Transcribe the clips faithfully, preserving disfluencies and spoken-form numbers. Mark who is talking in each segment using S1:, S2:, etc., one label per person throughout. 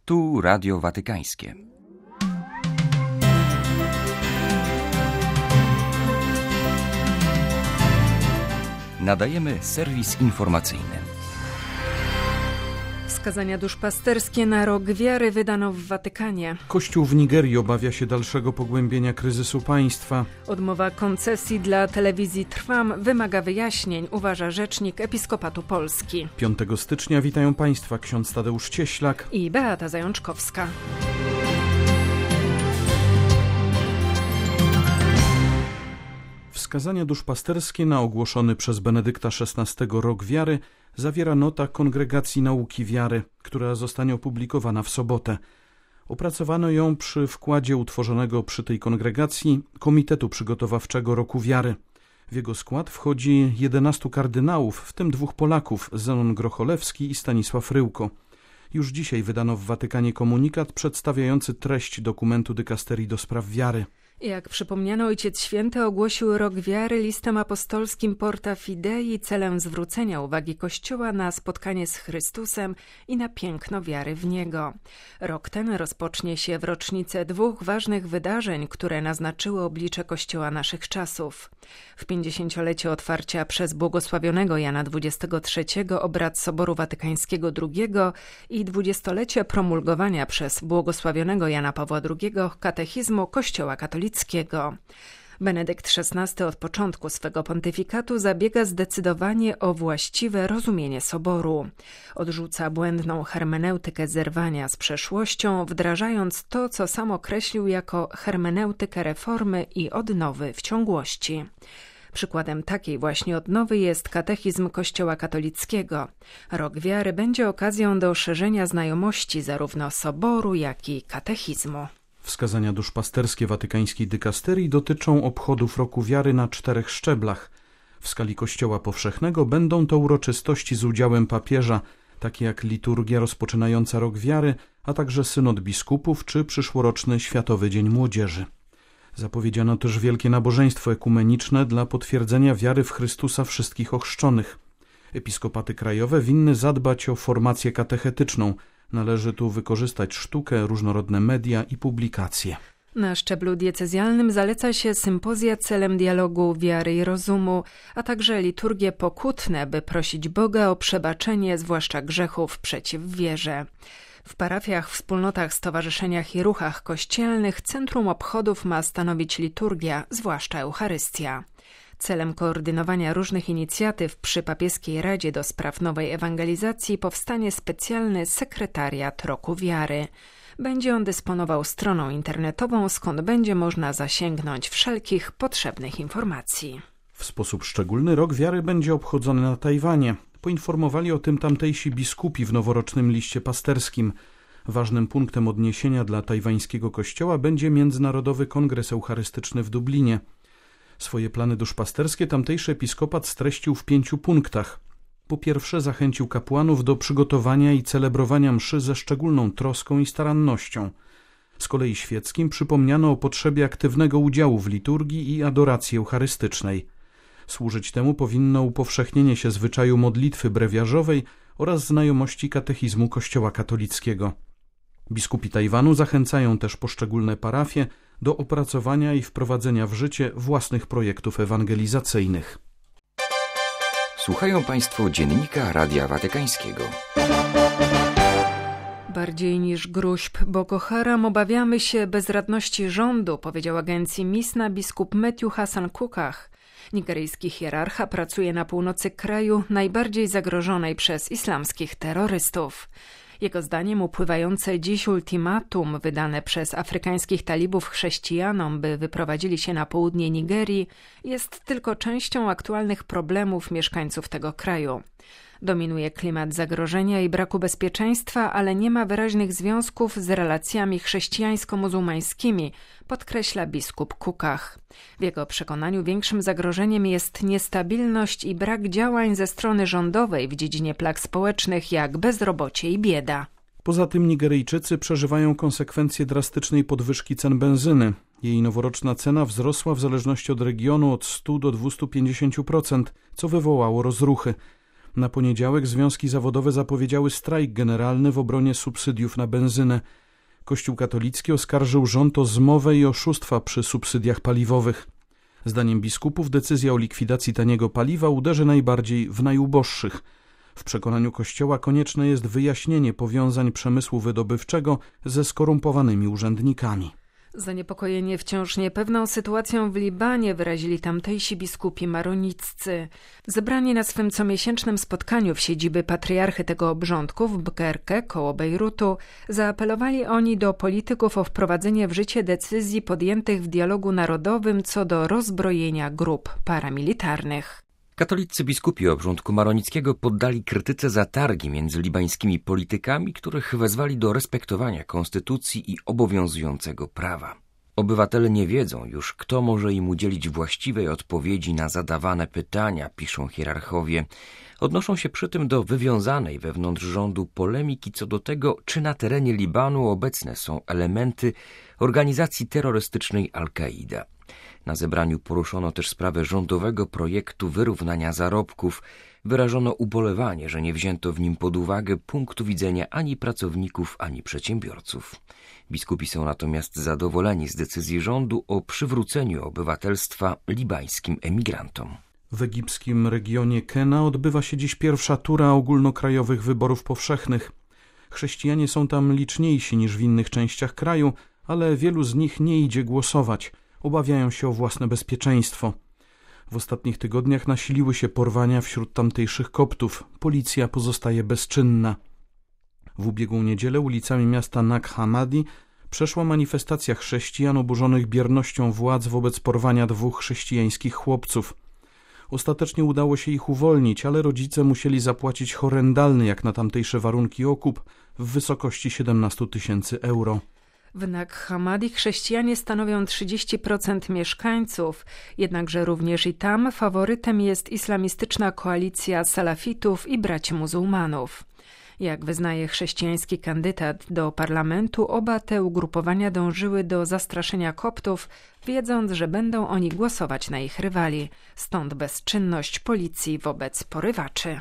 S1: Tu Radio Watykańskie. Nadajemy serwis informacyjny.
S2: Wskazania duszpasterskie na rok wiary wydano w Watykanie.
S3: Kościół w Nigerii obawia się dalszego pogłębienia kryzysu państwa.
S2: Odmowa koncesji dla telewizji Trwam wymaga wyjaśnień, uważa rzecznik Episkopatu Polski.
S3: piątego stycznia witają Państwa ksiądz Tadeusz Cieślak
S2: i Beata Zajączkowska.
S3: Wskazania duszpasterskie na ogłoszony przez Benedykta szesnastego rok wiary zawiera nota Kongregacji Nauki Wiary, która zostanie opublikowana w sobotę. Opracowano ją przy wkładzie utworzonego przy tej kongregacji Komitetu Przygotowawczego Roku Wiary. W jego skład wchodzi jedenastu kardynałów, w tym dwóch Polaków, Zenon Grocholewski i Stanisław Ryłko. Już dzisiaj wydano w Watykanie komunikat przedstawiający treść dokumentu dykasterii do spraw wiary.
S2: Jak przypomniano, Ojciec Święty ogłosił rok wiary listem apostolskim Porta Fidei celem zwrócenia uwagi Kościoła na spotkanie z Chrystusem i na piękno wiary w Niego. Rok ten rozpocznie się w rocznicę dwóch ważnych wydarzeń, które naznaczyły oblicze Kościoła naszych czasów. W pięćdziesięciolecie otwarcia przez błogosławionego Jana dwudziestego trzeciego obrad Soboru Watykańskiego drugiego i dwudziestolecie promulgowania przez błogosławionego Jana Pawła drugiego katechizmu Kościoła katolickiego. Benedykt szesnasty od początku swego pontyfikatu zabiega zdecydowanie o właściwe rozumienie Soboru. Odrzuca błędną hermeneutykę zerwania z przeszłością, wdrażając to, co sam określił jako hermeneutykę reformy i odnowy w ciągłości. Przykładem takiej właśnie odnowy jest katechizm Kościoła katolickiego. Rok wiary będzie okazją do szerzenia znajomości zarówno Soboru, jak i katechizmu.
S3: Wskazania duszpasterskie watykańskiej dykasterii dotyczą obchodów roku wiary na czterech szczeblach. W skali Kościoła powszechnego będą to uroczystości z udziałem papieża, takie jak liturgia rozpoczynająca rok wiary, a także synod biskupów czy przyszłoroczny Światowy Dzień Młodzieży. Zapowiedziano też wielkie nabożeństwo ekumeniczne dla potwierdzenia wiary w Chrystusa wszystkich ochrzczonych. Episkopaty krajowe winny zadbać o formację katechetyczną. Należy tu wykorzystać sztukę, różnorodne media i publikacje.
S2: Na szczeblu diecezjalnym zaleca się sympozja celem dialogu wiary i rozumu, a także liturgie pokutne, by prosić Boga o przebaczenie, zwłaszcza grzechów przeciw wierze. W parafiach, wspólnotach, stowarzyszeniach i ruchach kościelnych centrum obchodów ma stanowić liturgia, zwłaszcza Eucharystia. Celem koordynowania różnych inicjatyw przy Papieskiej Radzie do Spraw Nowej Ewangelizacji powstanie specjalny sekretariat Roku Wiary. Będzie on dysponował stroną internetową, skąd będzie można zasięgnąć wszelkich potrzebnych informacji.
S3: W sposób szczególny Rok Wiary będzie obchodzony na Tajwanie. Poinformowali o tym tamtejsi biskupi w noworocznym liście pasterskim. Ważnym punktem odniesienia dla tajwańskiego kościoła będzie Międzynarodowy Kongres Eucharystyczny w Dublinie. Swoje plany duszpasterskie tamtejszy episkopat streścił w pięciu punktach. Po pierwsze, zachęcił kapłanów do przygotowania i celebrowania mszy ze szczególną troską i starannością. Z kolei świeckim przypomniano o potrzebie aktywnego udziału w liturgii i adoracji eucharystycznej. Służyć temu powinno upowszechnienie się zwyczaju modlitwy brewiarzowej oraz znajomości katechizmu Kościoła katolickiego. Biskupi Tajwanu zachęcają też poszczególne parafie do opracowania i wprowadzenia w życie własnych projektów ewangelizacyjnych.
S1: Słuchają Państwo dziennika Radia Watykańskiego.
S2: Bardziej niż gruźb Boko Haram obawiamy się bezradności rządu, powiedział agencji Misna biskup Matthew Hassan Kukah. Nigeryjski hierarcha pracuje na północy kraju najbardziej zagrożonej przez islamskich terrorystów. Jego zdaniem upływające dziś ultimatum wydane przez afrykańskich talibów chrześcijanom, by wyprowadzili się na południe Nigerii, jest tylko częścią aktualnych problemów mieszkańców tego kraju. Dominuje klimat zagrożenia i braku bezpieczeństwa, ale nie ma wyraźnych związków z relacjami chrześcijańsko-muzułmańskimi, podkreśla biskup Kukah. W jego przekonaniu większym zagrożeniem jest niestabilność i brak działań ze strony rządowej w dziedzinie plag społecznych jak bezrobocie i bieda.
S3: Poza tym Nigeryjczycy przeżywają konsekwencje drastycznej podwyżki cen benzyny. Jej noworoczna cena wzrosła w zależności od regionu od stu do dwustu pięćdziesięciu procent, co wywołało rozruchy. Na poniedziałek związki zawodowe zapowiedziały strajk generalny w obronie subsydiów na benzynę. Kościół katolicki oskarżył rząd o zmowę i oszustwa przy subsydiach paliwowych. Zdaniem biskupów decyzja o likwidacji taniego paliwa uderzy najbardziej w najuboższych. W przekonaniu Kościoła konieczne jest wyjaśnienie powiązań przemysłu wydobywczego ze skorumpowanymi urzędnikami.
S2: Zaniepokojenie wciąż niepewną sytuacją w Libanie wyrazili tamtejsi biskupi maroniccy. Zebrani na swym comiesięcznym spotkaniu w siedziby patriarchy tego obrządku w Bkerke koło Bejrutu, zaapelowali oni do polityków o wprowadzenie w życie decyzji podjętych w dialogu narodowym co do rozbrojenia grup paramilitarnych.
S1: Katolicy biskupi obrządku maronickiego poddali krytyce zatargi między libańskimi politykami, których wezwali do respektowania konstytucji i obowiązującego prawa. Obywatele nie wiedzą już, kto może im udzielić właściwej odpowiedzi na zadawane pytania, piszą hierarchowie. Odnoszą się przy tym do wywiązanej wewnątrz rządu polemiki co do tego, czy na terenie Libanu obecne są elementy organizacji terrorystycznej Al-Kaida. Na zebraniu poruszono też sprawę rządowego projektu wyrównania zarobków. Wyrażono ubolewanie, że nie wzięto w nim pod uwagę punktu widzenia ani pracowników, ani przedsiębiorców. Biskupi są natomiast zadowoleni z decyzji rządu o przywróceniu obywatelstwa libańskim emigrantom.
S3: W egipskim regionie Kena odbywa się dziś pierwsza tura ogólnokrajowych wyborów powszechnych. Chrześcijanie są tam liczniejsi niż w innych częściach kraju, ale wielu z nich nie idzie głosować. Obawiają się o własne bezpieczeństwo. W ostatnich tygodniach nasiliły się porwania wśród tamtejszych Koptów. Policja pozostaje bezczynna. W ubiegłą niedzielę ulicami miasta Nag Hammadi przeszła manifestacja chrześcijan oburzonych biernością władz wobec porwania dwóch chrześcijańskich chłopców. Ostatecznie udało się ich uwolnić, ale rodzice musieli zapłacić horrendalny jak na tamtejsze warunki okup w wysokości siedemnaście tysięcy euro.
S2: W Nag Hammadi chrześcijanie stanowią trzydzieści procent mieszkańców, jednakże również i tam faworytem jest islamistyczna koalicja salafitów i braci muzułmanów. Jak wyznaje chrześcijański kandydat do parlamentu, oba te ugrupowania dążyły do zastraszenia Koptów, wiedząc, że będą oni głosować na ich rywali. Stąd bezczynność policji wobec porywaczy.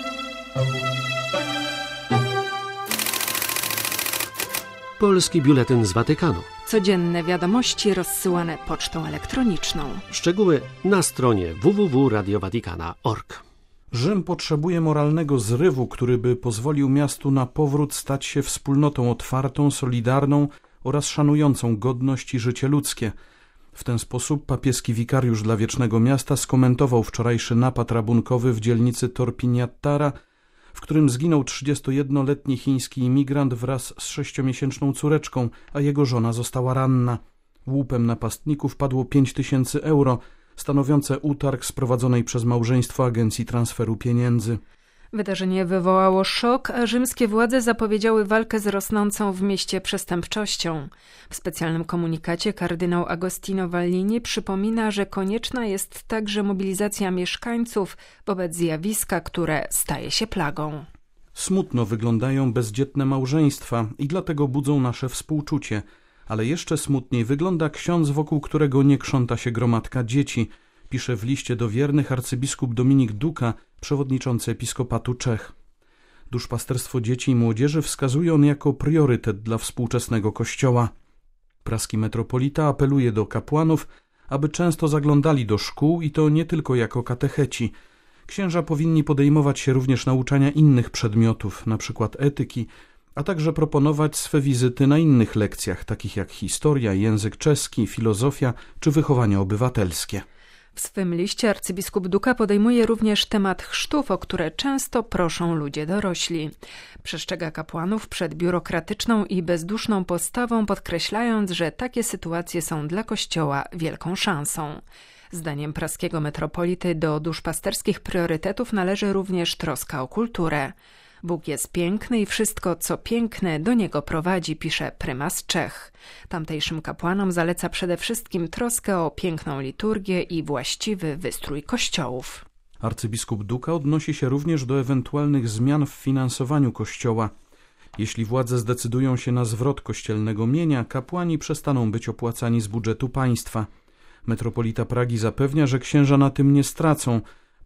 S4: Polski biuletyn z Watykanu.
S2: Codzienne wiadomości rozsyłane pocztą elektroniczną.
S4: Szczegóły na stronie w w w kropka radio watikana kropka org.
S3: Rzym potrzebuje moralnego zrywu, który by pozwolił miastu na powrót stać się wspólnotą otwartą, solidarną oraz szanującą godność i życie ludzkie. W ten sposób papieski wikariusz dla Wiecznego Miasta skomentował wczorajszy napad rabunkowy w dzielnicy Torpiniattara, w którym zginął trzydziestojednoletni chiński imigrant wraz z sześciomiesięczną córeczką, a jego żona została ranna. Łupem napastników padło pięć tysięcy euro, stanowiące utarg z prowadzonej przez małżeństwo agencji transferu pieniędzy.
S2: Wydarzenie wywołało szok, a rzymskie władze zapowiedziały walkę z rosnącą w mieście przestępczością. W specjalnym komunikacie kardynał Agostino Vallini przypomina, że konieczna jest także mobilizacja mieszkańców wobec zjawiska, które staje się plagą.
S3: Smutno wyglądają bezdzietne małżeństwa i dlatego budzą nasze współczucie, ale jeszcze smutniej wygląda ksiądz, wokół którego nie krząta się gromadka dzieci, pisze w liście do wiernych arcybiskup Dominik Duka, przewodniczący Episkopatu Czech. Duszpasterstwo dzieci i młodzieży wskazuje on jako priorytet dla współczesnego Kościoła. Praski metropolita apeluje do kapłanów, aby często zaglądali do szkół i to nie tylko jako katecheci. Księża powinni podejmować się również nauczania innych przedmiotów, np. etyki, a także proponować swe wizyty na innych lekcjach, takich jak historia, język czeski, filozofia czy wychowanie obywatelskie.
S2: W swym liście arcybiskup Duka podejmuje również temat chrztów, o które często proszą ludzie dorośli. Przestrzega kapłanów przed biurokratyczną i bezduszną postawą, podkreślając, że takie sytuacje są dla Kościoła wielką szansą. Zdaniem praskiego metropolity do duszpasterskich priorytetów należy również troska o kulturę. Bóg jest piękny i wszystko, co piękne, do Niego prowadzi, pisze prymas Czech. Tamtejszym kapłanom zaleca przede wszystkim troskę o piękną liturgię i właściwy wystrój kościołów.
S3: Arcybiskup Duka odnosi się również do ewentualnych zmian w finansowaniu Kościoła. Jeśli władze zdecydują się na zwrot kościelnego mienia, kapłani przestaną być opłacani z budżetu państwa. Metropolita Pragi zapewnia, że księża na tym nie stracą.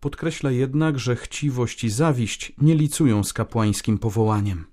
S3: Podkreśla jednak, że chciwość i zawiść nie licują z kapłańskim powołaniem.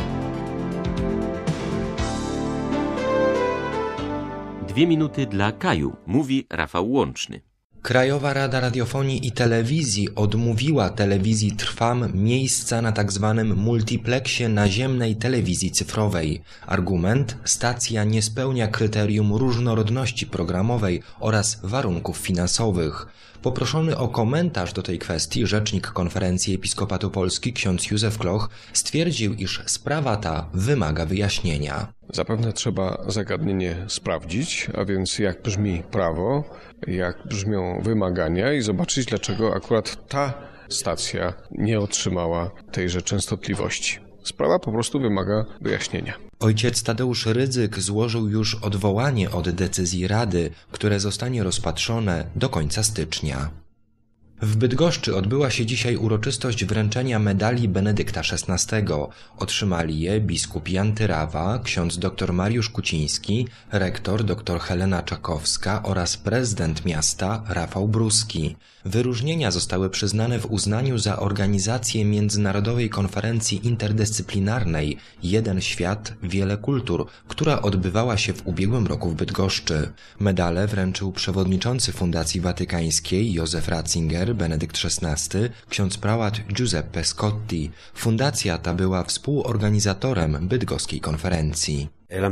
S4: Dwie minuty dla Kaju, mówi Rafał Łączny.
S5: Krajowa Rada Radiofonii i Telewizji odmówiła telewizji Trwam miejsca na tzw. multipleksie naziemnej telewizji cyfrowej. Argument: stacja nie spełnia kryterium różnorodności programowej oraz warunków finansowych. Poproszony o komentarz do tej kwestii rzecznik Konferencji Episkopatu Polski ksiądz Józef Kloch stwierdził, iż sprawa ta wymaga wyjaśnienia.
S6: Zapewne trzeba zagadnienie sprawdzić, a więc jak brzmi prawo, jak brzmią wymagania i zobaczyć, dlaczego akurat ta stacja nie otrzymała tejże częstotliwości. Sprawa po prostu wymaga wyjaśnienia.
S5: Ojciec Tadeusz Rydzyk złożył już odwołanie od decyzji Rady, które zostanie rozpatrzone do końca stycznia. W Bydgoszczy odbyła się dzisiaj uroczystość wręczenia medali Benedykta szesnastego. Otrzymali je biskup Jan Tyrawa, ksiądz dr Mariusz Kuciński, rektor dr Helena Czakowska oraz prezydent miasta Rafał Bruski. Wyróżnienia zostały przyznane w uznaniu za organizację międzynarodowej konferencji interdyscyplinarnej Jeden Świat, Wiele Kultur, która odbywała się w ubiegłym roku w Bydgoszczy. Medale wręczył przewodniczący Fundacji Watykańskiej Józef Ratzinger, Benedykt szesnasty, ksiądz prałat Giuseppe Scotti. Fundacja ta była współorganizatorem bydgoskiej konferencji.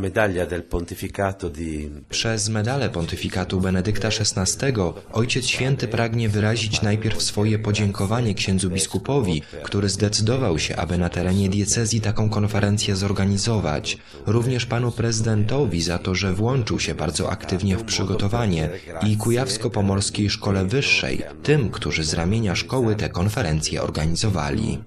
S5: Przez medalę pontyfikatu Benedykta szesnastego Ojciec Święty pragnie wyrazić najpierw swoje podziękowanie księdzu biskupowi, który zdecydował się, aby na terenie diecezji taką konferencję zorganizować. Również panu prezydentowi za to, że włączył się bardzo aktywnie w przygotowanie i Kujawsko-Pomorskiej Szkole Wyższej, tym, którzy z ramienia szkoły tę konferencję organizowali.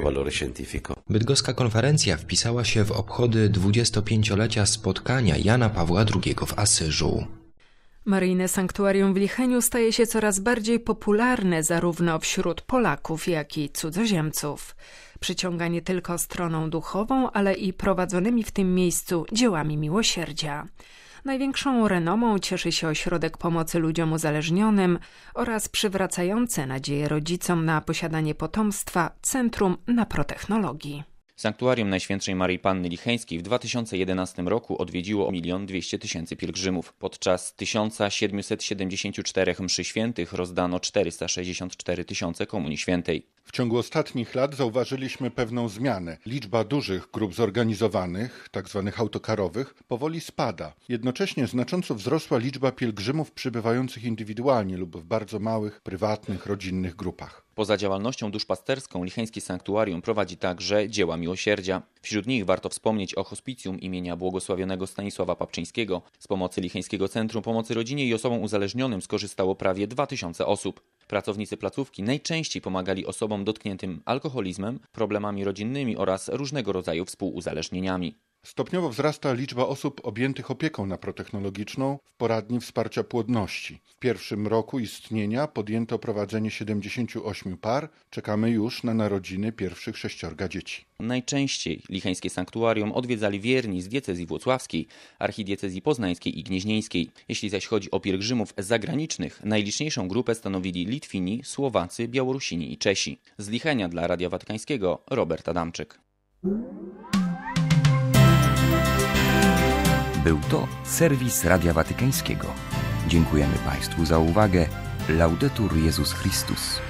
S5: Bydgoska konferencja wpisała się w obchody dwudziestopięciolecia spotkania Jana Pawła drugiego w Asyżu.
S2: Maryjne sanktuarium w Licheniu staje się coraz bardziej popularne zarówno wśród Polaków, jak i cudzoziemców. Przyciąga nie tylko stroną duchową, ale i prowadzonymi w tym miejscu dziełami miłosierdzia. Największą renomą cieszy się ośrodek pomocy ludziom uzależnionym oraz przywracające nadzieję rodzicom na posiadanie potomstwa Centrum Naprotechnologii.
S7: Sanktuarium Najświętszej Maryi Panny Licheńskiej w dwa tysiące jedenastym roku odwiedziło milion dwieście tysięcy pielgrzymów. Podczas tysiąc siedemset siedemdziesiąt cztery mszy świętych rozdano czterysta sześćdziesiąt cztery tysiące Komunii Świętej.
S8: W ciągu ostatnich lat zauważyliśmy pewną zmianę. Liczba dużych grup zorganizowanych, tzw. autokarowych, powoli spada. Jednocześnie znacząco wzrosła liczba pielgrzymów przybywających indywidualnie lub w bardzo małych, prywatnych, rodzinnych grupach.
S7: Poza działalnością duszpasterską Licheńskie Sanktuarium prowadzi także dzieła miłosierdzia. Wśród nich warto wspomnieć o hospicjum imienia błogosławionego Stanisława Papczyńskiego. Z pomocy Licheńskiego Centrum Pomocy Rodzinie i Osobom Uzależnionym skorzystało prawie dwa tysiące osób. Pracownicy placówki najczęściej pomagali osobom dotkniętym alkoholizmem, problemami rodzinnymi oraz różnego rodzaju współuzależnieniami.
S8: Stopniowo wzrasta liczba osób objętych opieką naprotechnologiczną w poradni wsparcia płodności. W pierwszym roku istnienia podjęto prowadzenie siedemdziesięciu ośmiu par. Czekamy już na narodziny pierwszych sześciorga dzieci.
S7: Najczęściej Licheńskie Sanktuarium odwiedzali wierni z diecezji włocławskiej, archidiecezji poznańskiej i gnieźnieńskiej. Jeśli zaś chodzi o pielgrzymów zagranicznych, najliczniejszą grupę stanowili Litwini, Słowacy, Białorusini i Czesi. Z Lichenia dla Radia Watykańskiego Robert Adamczyk.
S1: Był to serwis Radia Watykańskiego. Dziękujemy Państwu za uwagę. Laudetur Jezus Chrystus.